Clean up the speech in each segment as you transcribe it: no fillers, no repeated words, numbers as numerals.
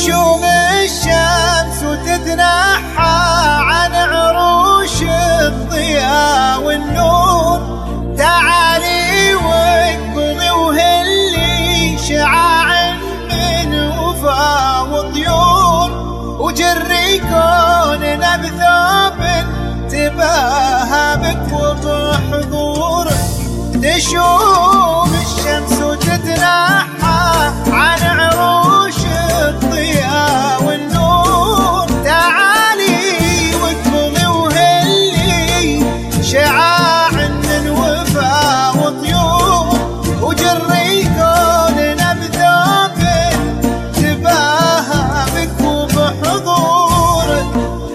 تشوم الشمس وتتنحى عن عروش الضياء والنور. تعالي واقبضي وهلي شعاع من وفا وطيور، وجري كوننا بثوب تباهى بك وبحضورك. تشوم الشمس وتتنحى عن عروش الضياء والنور. تعالي واقبضي وهلي شعاع من وفا وطيور، وجري كوننا بثوب تباهى بك وبحضورك.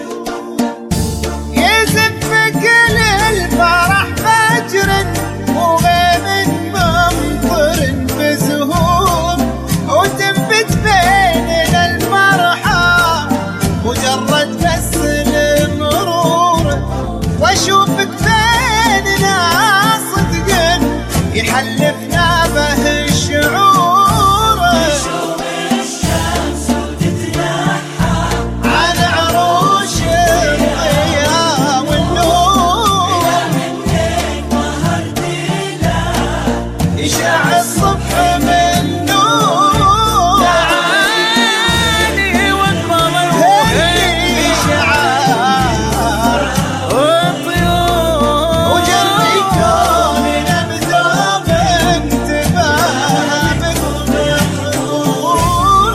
يزفك للفرح فجر وغيم ممطر بزهور، وتنبت بيننا المرحى مجرد بس المرور. واشوفك بيننا صدق يحلفنا به الشعور. تشوم الشمس وتتنحى عن عروش الضياء والنور. منك ظهرتنا يشع الصبح من نور. تعالي واقبضي هلي شعاع والطيور، وجري كوننا بثوب تباهى بك وبحضورك.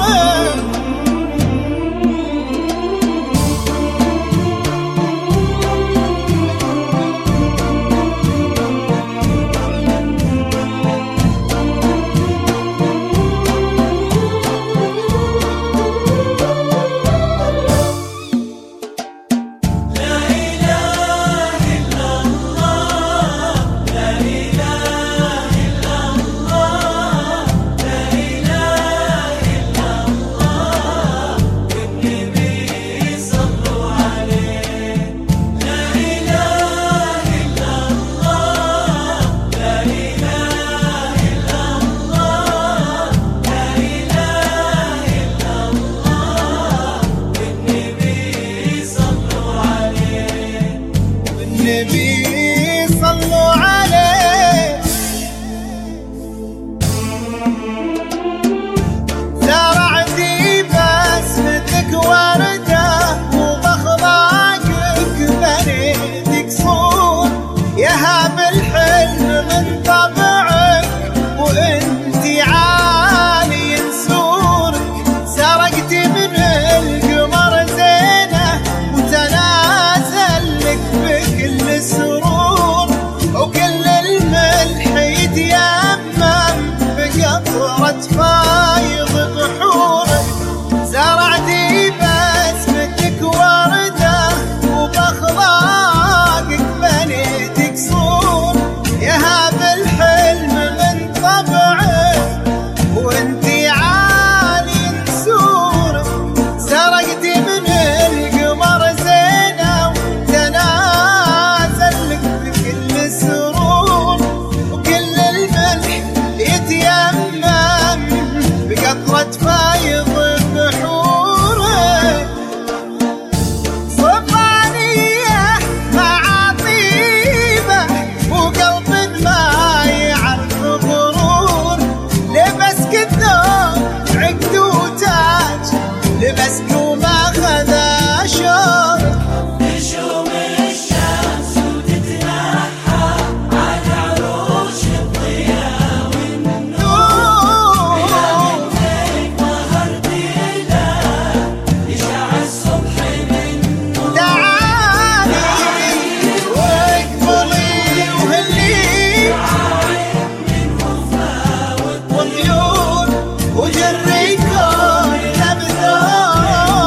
لا إله إلا الله، لا إله إلا الله، لا إله إلا الله، والنبي صلوا عليه. لا إله إلا الله، لا إله إلا الله، لا إله إلا الله، والنبي صلوا عليه. النبي صلوا عليه. زرعتي بسمتك وردة وبأخلاقك بنيتك صور. يهاب الحلم من طبعك وانتي عالي نسورك. سرقتي من القمر زينة وتنازل لك بكل سرور، وكل الملح يتيمم بقطرة فايض بحورك. زرعتي بسمتك وردة وبأخلاقك بنيتك صور. يهاب الحلم من طبعك وانتي عالي نسورك. سرقتي من القمر زينة وتنازل لك بكل سرور، وكل الملح يتيمم بقطرة فايض بحورك. صفانية مع طيبة وقلب ما يعرف غرور. لبسك الثوب عقد وتاج، لبسك وما خذا شور. تشوم الشمس وتتنحى عن عروش الضياء والنور. نور منك ظهرتنا يشع الصبح من نور. تعالي واقبضي وهلي من وفا والطيور، وجري كوننا بثوب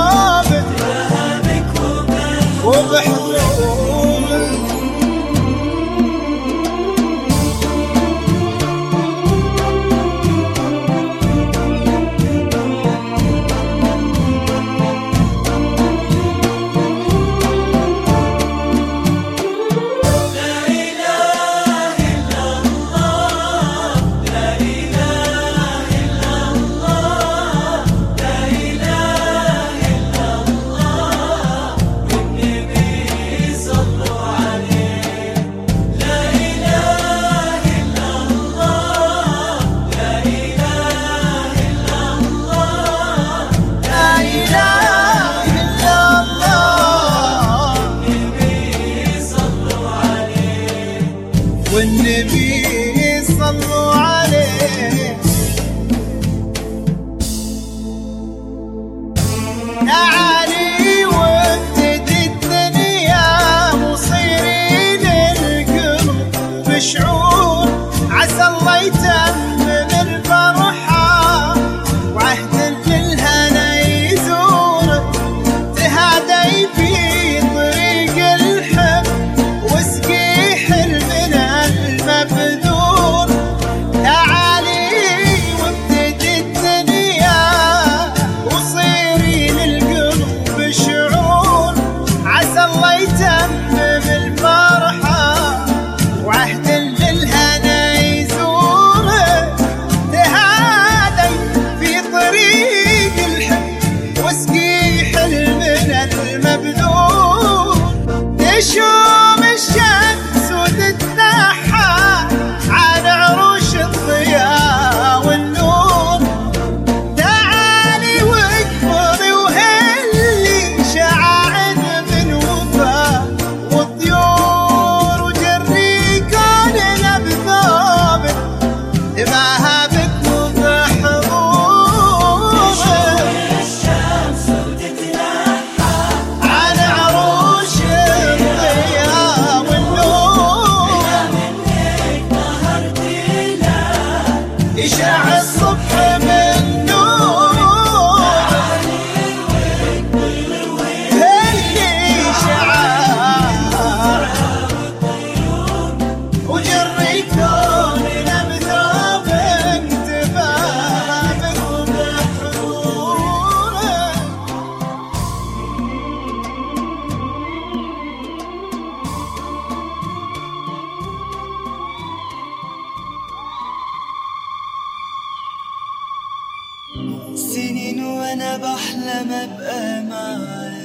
سنين وانا بحلم ابقى معاك،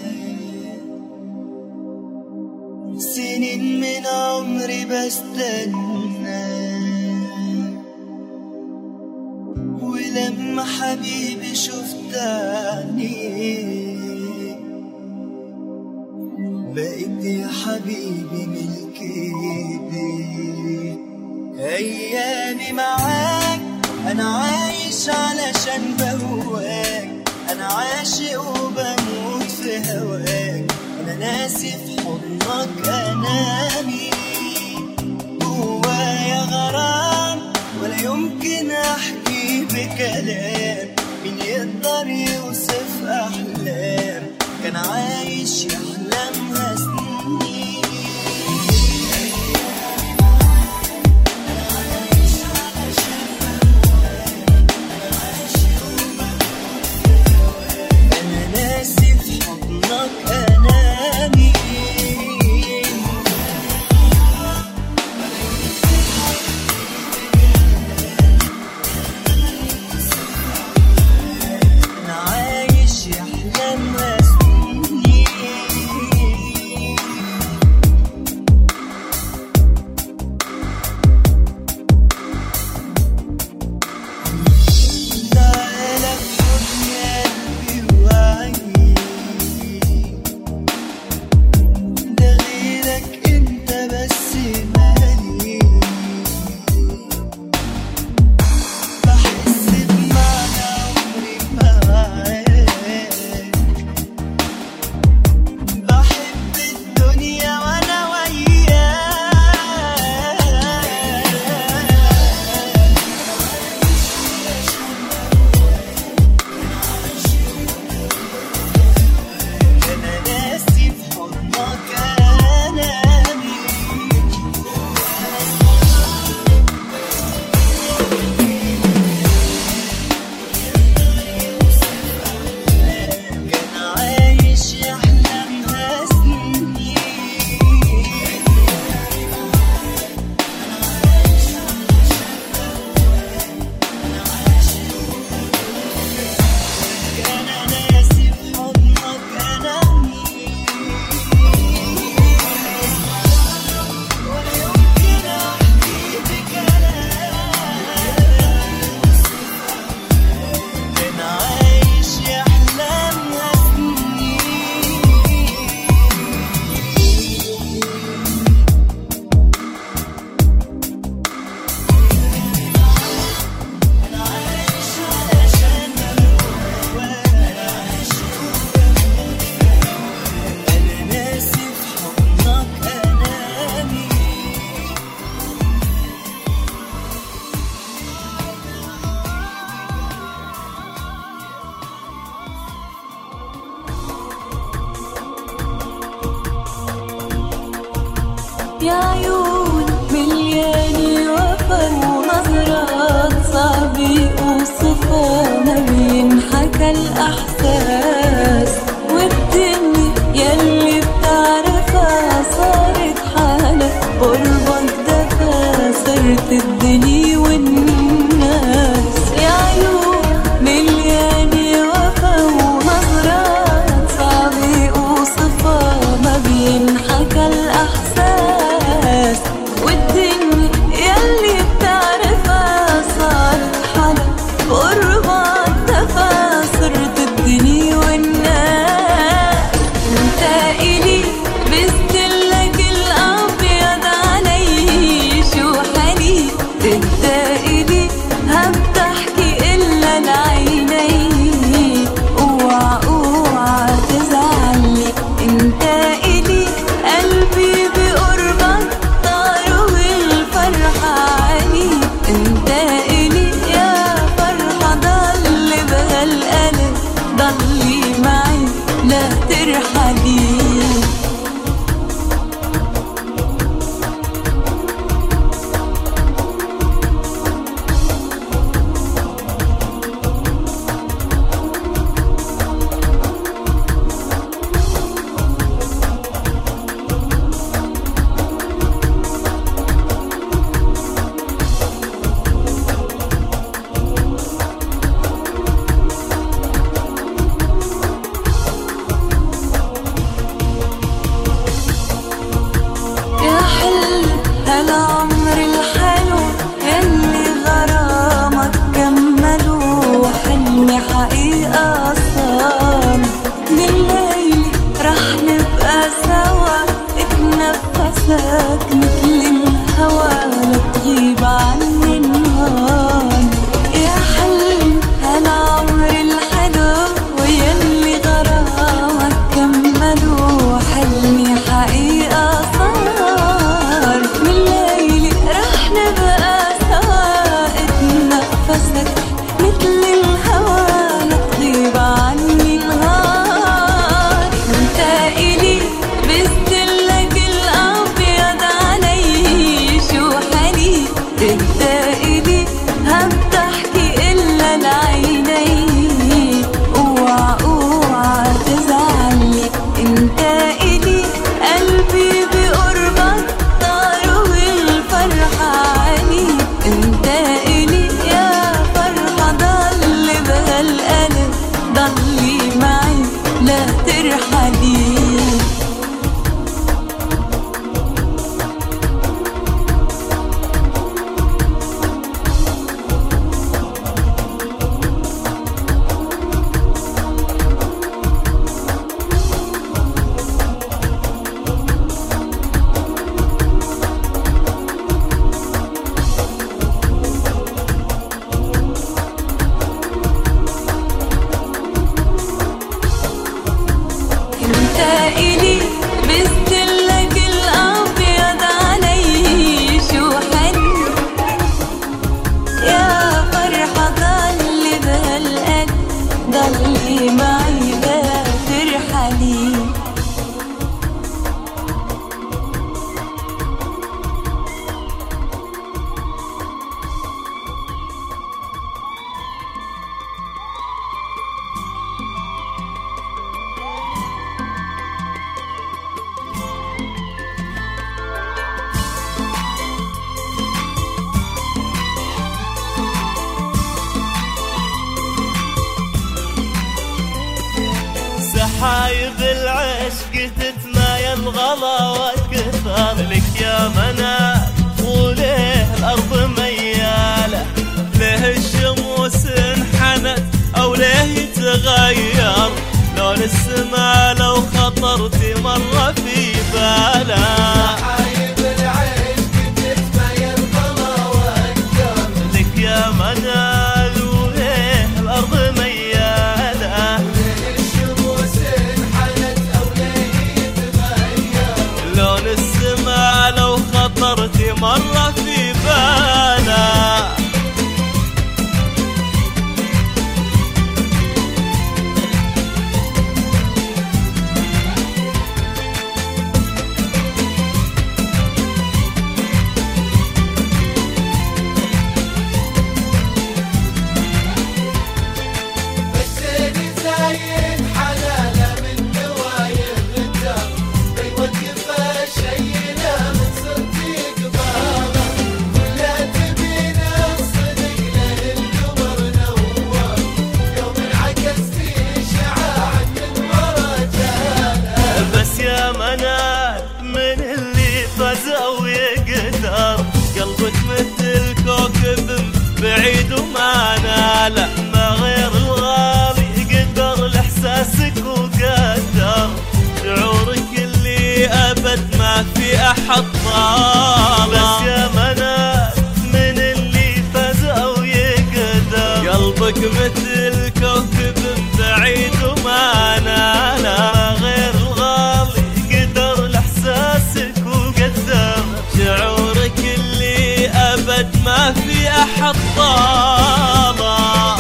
سنين من عمري بستنى، ولما حبيبي شفت عينيك بقيت يا حبيبي ملك ايديك. ايامي معاك انا عايش علشان بهواك، انا عاشق وبموت في هواك، انا ناسي في حضنك انامي، جوايا غرام ولا يمكن احكي بكلام، مين يقدر يوصف احلام كان عايش يحلمها سنين. يا عيون مليانة وفا ونظرات صعب يوصفها، ما بينحكى الأحساس، والدنيا يلي بتعرفها صارت حالك قربك دفا، صرت الدنيا والناس. يا عيون مليانة وفا ونظرات صعب يوصفها، ما بينحكى الأحساس، والدنيا يلي بتعرفها صارت حالك قربك دفا، صرت الدنيا حقيقة صار. من ليلي رح نبقى سوا، اتنفسك متل الهوى لا تغيب عني نهار. يا حلم هالعمر الحلو ويلي غرامك كملوا، حلمي حقيقة صار. من ليلي رح نبقى سوا، اتنفسك متل الهوى لا تغيب عني نهار. انت إلي بستلك الأبيض علي شو حنين، انت إلي هم تحكي إلا العينين. اوعى اوعى تزعلي، انت إلي قلبي بقربك طار والفرحة علي. انت إلي يا فرحة ضل بهالقلب، ضلي معي لا ترحلي. انت إلي بستلك الأبيض علي شو حنين، يا فرحة ضلي بهالقلب، ضلي معي لا ترحلي. سحايب العشق تتمايل غلا وكثر لك يا منال، وليه الأرض ميالة، ليه الشموس انحنت أو ليه يتغير لون السما لو خطرتي مرة في باله. سحايب العشق تتمايل غلا وكثر لك يا منال، وليه الأرض ميالة، لون السما لو خطرتي مرة في باله. بسيني زايد حلالة من نوايا الغدار، بيوقف شينا من صديق بابا، ولا تبين الصدق له القمر نوار، يوم انعكستي شعاع من مرجاله. بس يا منال من اللي فاز أو يقدر، قلبك مثل كوكب بعيد وما ناله، ما غير الغالي قدر لإحساسك وقدر شعورك اللي أبد ما في أحد طاله. بس يا منال من اللي فاز أو يقدر، قلبك مثل كوكب بعيد وما ناله، ما غير الغالي قدر لإحساسك وقدر شعورك اللي أبد ما في أحد طاله.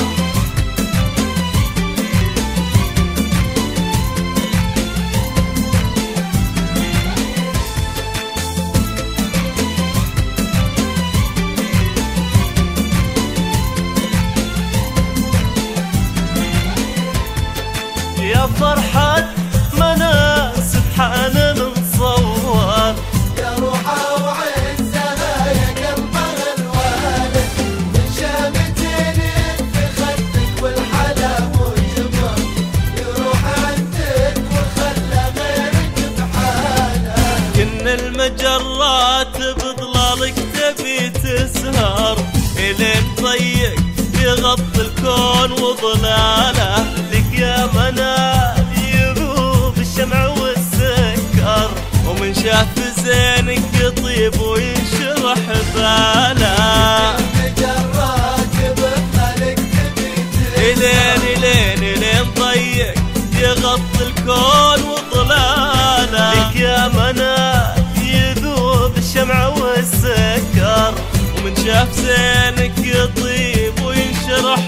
يا فرحة منال سبحان نصور، يا روحه وعزها يا قلبها الوالد، من شامتين في خدك والحلا مجمر، يروح عندك وخلى غيرك بحاله. كن المجرات بظلالك تبي تسهر، إلين طيق يغطي الكون وظلاله. يطيب وينشرح باله. لين ضيق يغطي الكون وظلاله. لك يا منال يذوب الشمع والسكر، ومن شاف زينك يطيب وينشرح